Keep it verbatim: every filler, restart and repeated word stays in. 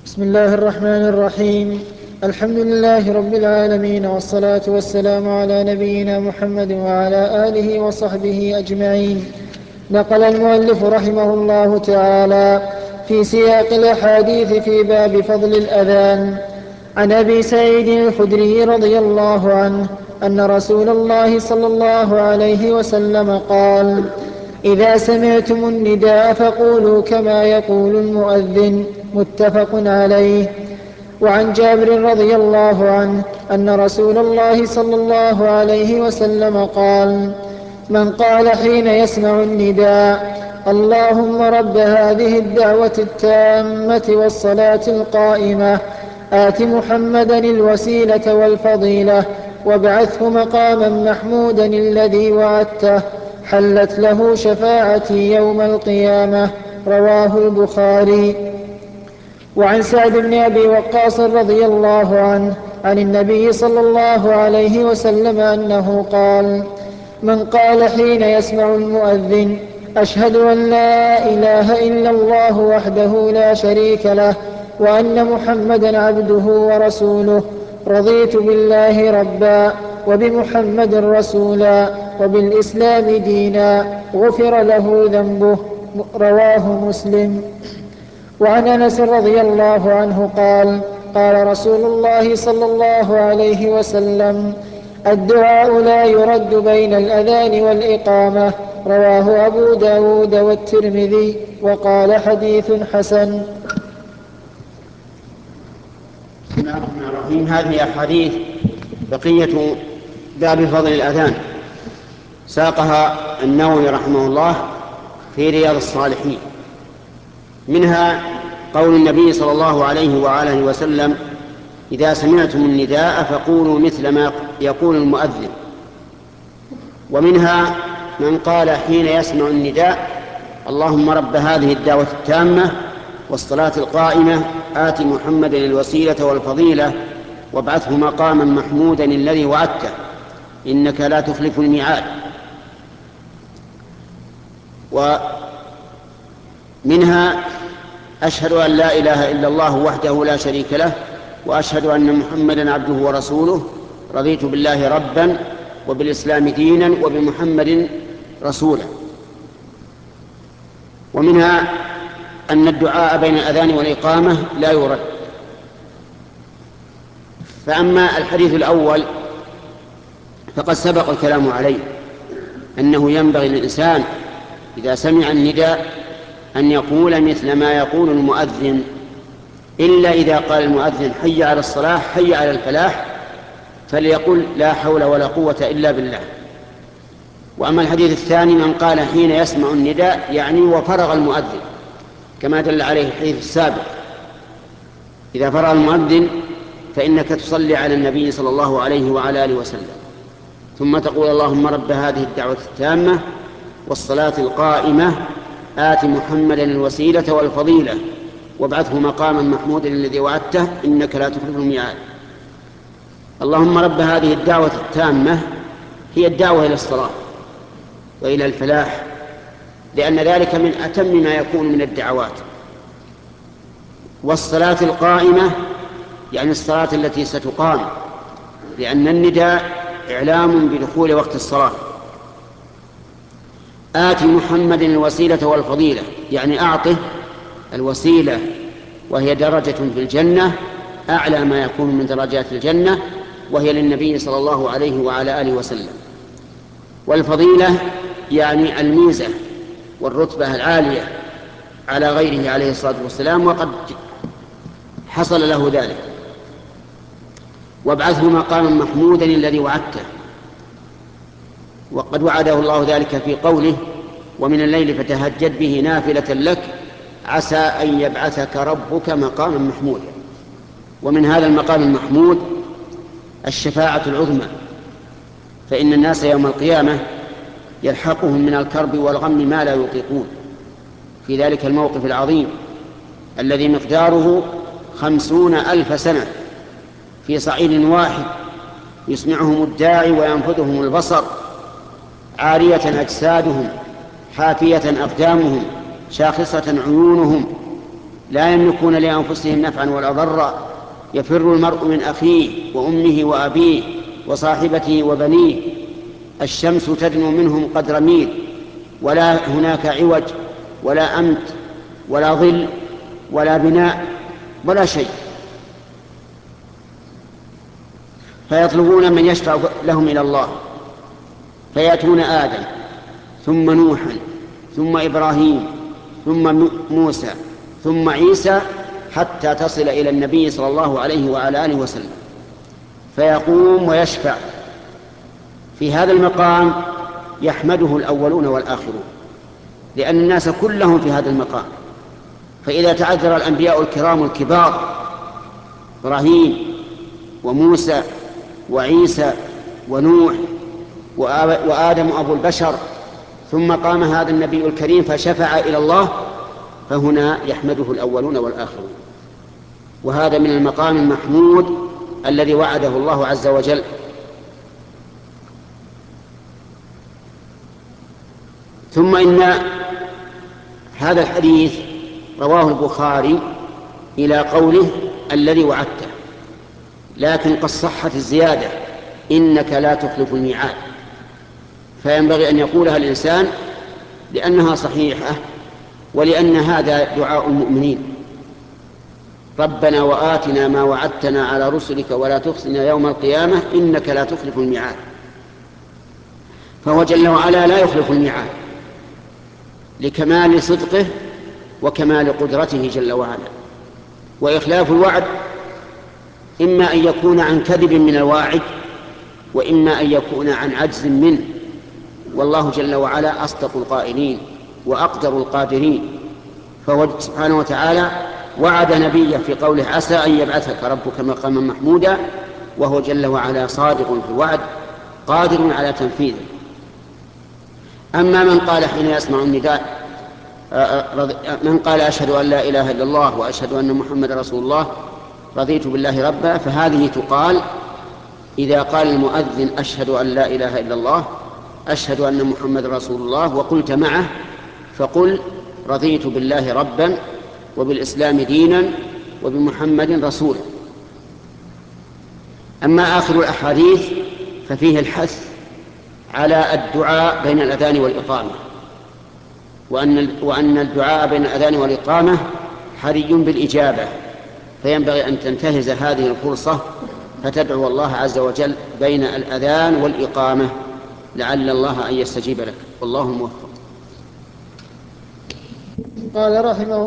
بسم الله الرحمن الرحيم. الحمد لله رب العالمين، والصلاة والسلام على نبينا محمد وعلى آله وصحبه أجمعين. نقل المؤلف رحمه الله تعالى في سياق الأحاديث في باب فضل الأذان عن أبي سعيد الخدري رضي الله عنه أن رسول الله صلى الله عليه وسلم قال: إذا سمعتم النداء فقولوا كما يقول المؤذن. متفق عليه. وعن جابر رضي الله عنه أن رسول الله صلى الله عليه وسلم قال: من قال حين يسمع النداء: اللهم رب هذه الدعوة التامة والصلاة القائمة آت محمدا الوسيلة والفضيلة وابعثه مقاما محمودا الذي وعدته، حلت له شفاعتي يوم القيامة. رواه البخاري. وعن سعد بن أبي وقاص رضي الله عنه عن النبي صلى الله عليه وسلم أنه قال: من قال حين يسمع المؤذن: أشهد أن لا إله إلا الله وحده لا شريك له وأن محمدا عبده ورسوله، رضيت بالله ربا وبمحمد رسولا وبالإسلام دينا، غفر له ذنبه. رواه مسلم. وعن أنس رضي الله عنه قال: قال رسول الله صلى الله عليه وسلم: الدعاء لا يرد بين الأذان والإقامة. رواه أبو داود والترمذي وقال: حديث حسن. بسم الله الرحمن الرحيم. هذه أحاديث بقية باب فضل الأذان ساقها النووي رحمه الله في رياض الصالحين. منها قول النبي صلى الله عليه وآله وسلم: إذا سمعتم النداء فقولوا مثل ما يقول المؤذن. ومنها من قال حين يسمع النداء: اللهم رب هذه الدعوة التامة والصلاة القائمة آت محمدا الوسيلة والفضيلة وابعثه مقاما محمودا الذي وعدته إنك لا تخلف الميعاد. ومنها: أشهد أن لا إله إلا الله وحده لا شريك له وأشهد أن محمدا عبده ورسوله، رضيت بالله ربا وبالإسلام دينا وبمحمد رسولا. ومنها أن الدعاء بين الأذان والإقامة لا يرد. فأما الحديث الأول فقد سبق الكلام عليه، أنه ينبغي للإنسان إذا سمع النداء أن يقول مثل ما يقول المؤذن، إلا إذا قال المؤذن: حي على الصلاة حي على الفلاح، فليقل: لا حول ولا قوة إلا بالله. وأما الحديث الثاني: من قال حين يسمع النداء، يعني وفرغ المؤذن، كما دل عليه الحديث السابق: إذا فرغ المؤذن فإنك تصلي على النبي صلى الله عليه وعلى آله وسلم، ثم تقول: اللهم رب هذه الدعوة التامة والصلاة القائمة آت محمدا الوسيلة والفضيلة وابعثه مقاما محمودا الذي وعدته إنك لا تخلف الميعاد. اللهم رب هذه الدعوة التامة هي الدعوة إلى الصلاة وإلى الفلاح، لأن ذلك من أتم ما يكون من الدعوات. والصلاة القائمة يعني الصلاة التي ستقام، لأن النداء إعلام بدخول وقت الصلاة. آت محمد الوسيلة والفضيلة يعني أعطه الوسيلة، وهي درجة في الجنة أعلى ما يكون من درجات الجنة، وهي للنبي صلى الله عليه وعلى آله وسلم. والفضيلة يعني الميزة والرتبة العالية على غيره عليه الصلاة والسلام، وقد حصل له ذلك. وابعثه مقاما محمودا الذي وعدته، وقد وعده الله ذلك في قوله: ومن الليل فتهجد به نافلة لك عسى أن يبعثك ربك مقاما محمودا. ومن هذا المقام المحمود الشفاعة العظمى، فإن الناس يوم القيامة يلحقهم من الكرب والغم ما لا يطيقون في ذلك الموقف العظيم الذي مقداره خمسون ألف سنة في صعيد واحد، يسمعهم الداعي وينفذهم البصر، عارية أجسادهم حافية أقدامهم شاخصة عيونهم، لا يملكون لأنفسهم نفعا ولا ضرا، يفر المرء من أخيه وأمه وأبيه وصاحبته وبنيه، الشمس تدنو منهم قدر ميل، ولا هناك عوج ولا أمت ولا ظل ولا بناء ولا شيء، فيطلبون من يشفع لهم إلى الله، فيأتون آدم ثم نوحا ثم إبراهيم ثم موسى ثم عيسى حتى تصل إلى النبي صلى الله عليه وعلى آله وسلم، فيقوم ويشفع. في هذا المقام يحمده الأولون والآخرون، لأن الناس كلهم في هذا المقام. فإذا تعذر الأنبياء الكرام الكبار إبراهيم وموسى وعيسى ونوح وآدم أبو البشر، ثم قام هذا النبي الكريم فشفع إلى الله، فهنا يحمده الأولون والآخرون. وهذا من المقام المحمود الذي وعده الله عز وجل. ثم إن هذا الحديث رواه البخاري إلى قوله الذي وعدته، لكن قد صحت الزيادة إنك لا تخلف الميعاد، فينبغي أن يقولها الإنسان لأنها صحيحة، ولأن هذا دعاء المؤمنين: ربنا وآتنا ما وعدتنا على رسلك ولا تخزنا يوم القيامة إنك لا تخلف الميعاد. فهو جل وعلا لا يخلف الميعاد لكمال صدقه وكمال قدرته جل وعلا. وإخلاف الوعد إما أن يكون عن كذب من الواعد، وإما أن يكون عن عجز منه، والله جل وعلا أصدق القائلين وأقدر القادرين. فهو سبحانه وتعالى وعد نبيه في قوله عسى أن يبعثك ربك مقاما محمودا، وهو جل وعلا صادق في الوعد قادر على تنفيذه. أما من قال حين يسمع النداء من قال أشهد أن لا إله إلا الله وأشهد أن محمد رسول الله رضيت بالله ربا، فهذه تقال إذا قال المؤذن أشهد أن لا إله إلا الله أشهد أن محمد رسول الله وقلت معه، فقل رضيت بالله ربا وبالإسلام دينا وبمحمد رسولا. أما آخر الأحاديث ففيه الحث على الدعاء بين الأذان والإقامة، وأن وأن الدعاء بين الأذان والإقامة حري بالإجابة، فينبغي أن تنتهز هذه الفرصة فتدعو الله عز وجل بين الأذان والإقامة لعل الله أن يستجيب لك، والله موفق. قال رحمه